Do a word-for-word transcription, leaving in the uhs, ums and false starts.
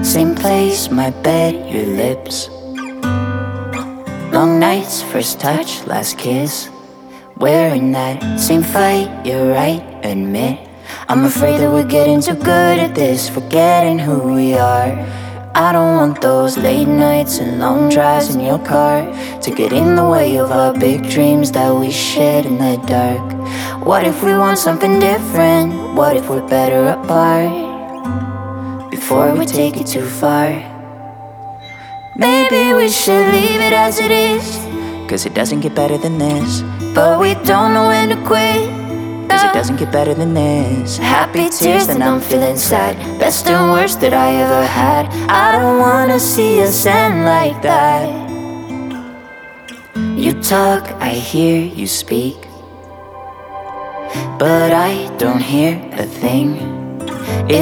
same place, my bed, your lips. Long nights, first touch, last kiss. We're in that same fight, you're right, admit. I'm afraid that we're getting too good at this, forgetting who we are. I don't want those late nights and long drives in your car to get in the way of our big dreams that we shared in the dark. What if we want something different? What if we're better apart? Before we take it too far, maybe we should leave it as it is, cause it doesn't get better than this. But we don't know when to quit, cause it doesn't get better than this. Happy tears, then I'm feeling sad. Best and worst that I ever had. I don't wanna see us end like that. You talk, I hear you speak, but I don't hear a thing.